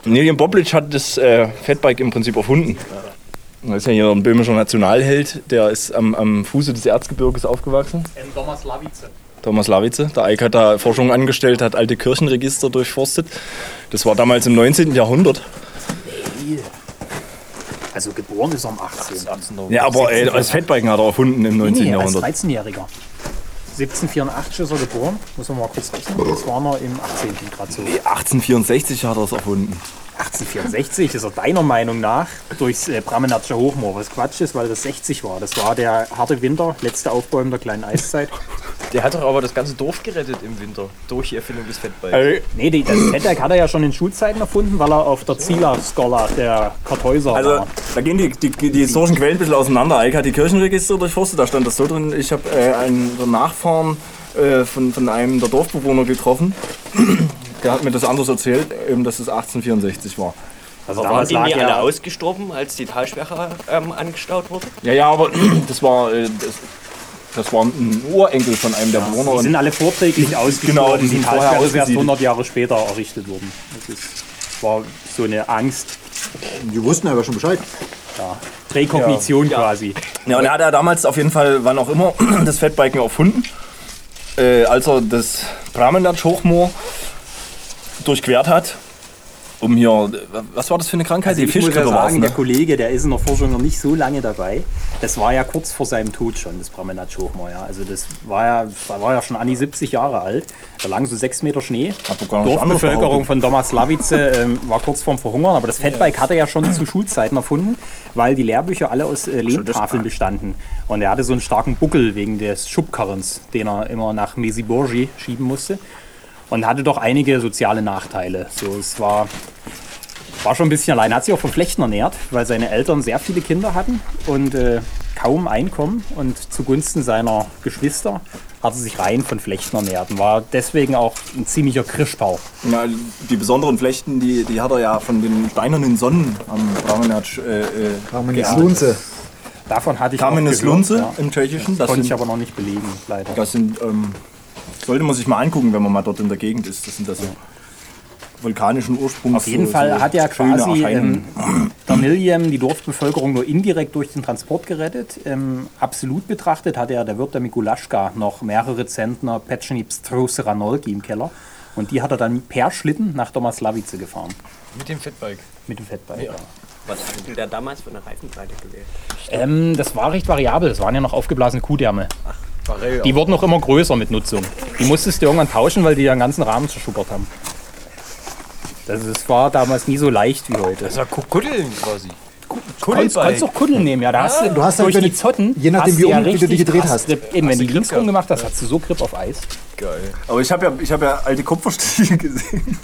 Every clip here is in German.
Niljem Boblic hat das Fatbike im Prinzip erfunden. Das ist ja hier ein böhmischer Nationalheld, der ist am Fuße des Erzgebirges aufgewachsen. Thomas Lavice. Der Eik hat da Forschung angestellt, hat alte Kirchenregister durchforstet. Das war damals im 19. Jahrhundert. Also geboren ist er am 18. Ja, aber das Fatbiken hat er erfunden im 19. Jahrhundert. Als 13-Jähriger. 1784 ist er geboren. Muss man mal kurz rechnen. Das war noch im 18. gerade so. 1864 hat er es erfunden. 1864 ist er deiner Meinung nach durchs Bramenatscher Hochmoor, was Quatsch ist, weil das 60 war. Das war der harte Winter, letzte Aufbäumen der kleinen Eiszeit. Der hat doch aber das ganze Dorf gerettet im Winter durch die Erfindung des Fatbikes. Nee, das Fatbike hat er ja schon in Schulzeiten erfunden, weil er auf der Zieler-Scholar der Kartäuser war. Also da gehen die historischen Quellen ein bisschen auseinander. Eik hat die Kirchenregister durchforstet, da stand das so drin. Ich habe einen der Nachfahren von einem der Dorfbewohner getroffen. Der hat mir das anders erzählt, dass es 1864 war. Also waren die nie alle ausgestorben, als die Talsperre angestaut wurde? Ja, aber das war ein Urenkel von einem der Bewohner. Die sind alle vorträglich ausgestorben. Genau, die die sind vorher Talsperre ist erst ausgesiedelt. 100 Jahre später errichtet worden. Das war so eine Angst. Die wussten aber schon Bescheid. Ja. Präkognition quasi. Ja, und er hat ja damals auf jeden Fall, wann auch immer, das Fatbiken erfunden. Als er das Bramenatsch-Hochmoor durchquert hat, um hier, was war das für eine Krankheit? Also die ich muss ja Fischgrippe war es, sagen, ne? der Kollege, der ist in der Forschung noch nicht so lange dabei. Das war ja kurz vor seinem Tod schon, das Bramenatsch-Hochmoor. Ja. Also das war ja schon an die 70 Jahre alt. Da lagen so 6 Meter Schnee. Dorfbevölkerung von Thomas Lavice war kurz vorm Verhungern. Aber das Fatbike hat er ja schon zu Schulzeiten erfunden, weil die Lehrbücher alle aus Lehmtafeln bestanden. Und er hatte so einen starken Buckel wegen des Schubkarrens, den er immer nach Mesiborgi schieben musste. Und hatte doch einige soziale Nachteile. So, es war schon ein bisschen allein. Er hat sich auch von Flechten ernährt, weil seine Eltern sehr viele Kinder hatten und kaum Einkommen. Und zugunsten seiner Geschwister hat er sich rein von Flechten ernährt und war deswegen auch ein ziemlicher Krischpau. Ja, die besonderen Flechten, die hat er ja von den steinernen Sonnen am Bramenatsch Lunze. Davon hatte ich Kamenes auch gehört, Lunze ja. im Tschechischen. Das konnte ich aber noch nicht belegen, leider. Das sind, sollte man sich mal angucken, wenn man mal dort in der Gegend ist. Das sind also vulkanischen Ursprungs. Auf jeden Fall hat ja quasi der Niljem die Dorfbevölkerung nur indirekt durch den Transport gerettet. Absolut betrachtet hatte ja der Wirt der Mikulaschka noch mehrere Zentner Petschny Pstrose Ranolki im Keller. Und die hat er dann per Schlitten nach Thomas Lavice gefahren. Mit dem Fatbike? Mit dem Fatbike, ja. Was hat denn der damals für eine Reifenbreite gewählt? Das war recht variabel. Das waren ja noch aufgeblasene Kuhdärme. Barell, Die wurden noch immer größer mit Nutzung. Die musstest du irgendwann tauschen, weil die ja den ganzen Rahmen zerschuppert haben. Das war damals nie so leicht wie heute. Das war Kuddeln quasi. Du kannst auch Kuddeln nehmen, ja. Da hast du hast durch halt, die Zotten, je nachdem, hast wie du ja du die richtig gedreht krass hast. Grip. Eben, wenn du die links rum gemacht hast, hast du so Grip auf Eis. Geil. Aber ich hab ja alte Kupferstiche gesehen.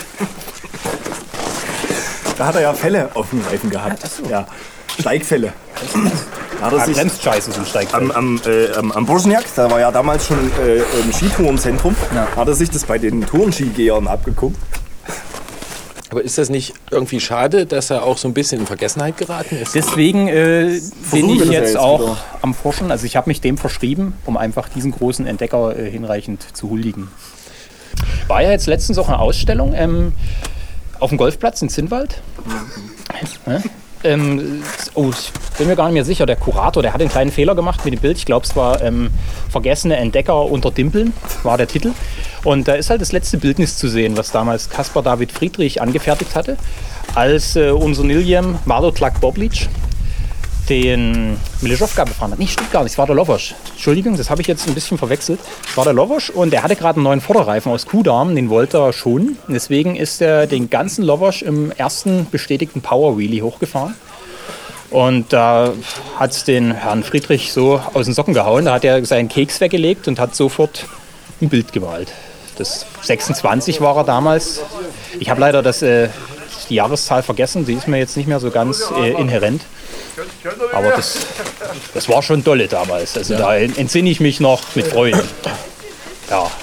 Da hat er ja Fälle auf dem Reifen gehabt. Ja, Steigfälle. Hat er sich Bremst scheiße, so ein Steigfeld. am Borsniak, da war ja damals schon ein Skitourenzentrum, hat er sich das bei den Tourenskigehern abgeguckt. Aber ist das nicht irgendwie schade, dass er auch so ein bisschen in Vergessenheit geraten ist? Deswegen bin ich das ja jetzt jetzt auch wieder. am Forschen. Also ich habe mich dem verschrieben, um einfach diesen großen Entdecker hinreichend zu huldigen. War ja jetzt letztens auch eine Ausstellung auf dem Golfplatz in Zinnwald. Ich bin mir gar nicht mehr sicher. Der Kurator, der hat einen kleinen Fehler gemacht mit dem Bild. Ich glaube, es war Vergessene Entdecker unter Dimpeln, war der Titel. Und da ist halt das letzte Bildnis zu sehen, was damals Caspar David Friedrich angefertigt hatte, als unser Niljem Mladotlak Boblic den Milischowka befahren hat. Nee, stimmt gar nicht, es war der Lovosch. Entschuldigung, das habe ich jetzt ein bisschen verwechselt. Es war der Lovosch und der hatte gerade einen neuen Vorderreifen aus Kuhdarm, den wollte er schonen. Deswegen ist er den ganzen Lovosch im ersten bestätigten Power Wheelie hochgefahren. Und da hat es den Herrn Friedrich so aus den Socken gehauen. Da hat er seinen Keks weggelegt und hat sofort ein Bild gemalt. Das 26 war er damals. Ich habe leider die Jahreszahl vergessen, die ist mir jetzt nicht mehr so ganz inhärent. Aber das war schon dolle damals. Also da entsinne ich mich noch mit Freude. Ja.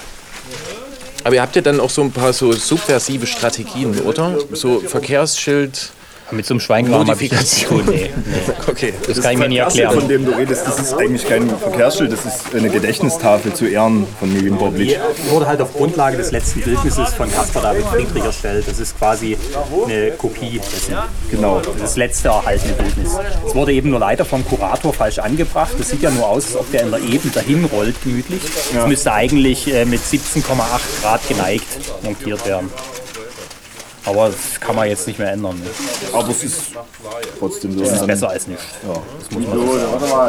Aber ihr habt ja dann auch so ein paar so subversive Strategien, oder? So Verkehrsschild Mit so einem Schweinkram habe ich nichts zu tun. Nee. Okay. Das kann ich mir nie erklären. Von dem du redest, das ist eigentlich kein Verkehrsschild, das ist eine Gedächtnistafel zu Ehren von Miljan Pavlic. Die wurde halt auf Grundlage des letzten Bildnisses von Caspar David Friedrich erstellt. Das ist quasi eine Kopie dessen. Genau. Das letzte erhaltene Bildnis. Es wurde eben nur leider vom Kurator falsch angebracht. Das sieht ja nur aus, als ob der in der Ebene dahin rollt, gemütlich. Das müsste eigentlich mit 17,8 Grad geneigt montiert werden. Aber das kann man jetzt nicht mehr ändern. Ne? Aber es ist trotzdem so. Das ist besser als nichts. Ja. Das muss man so sagen.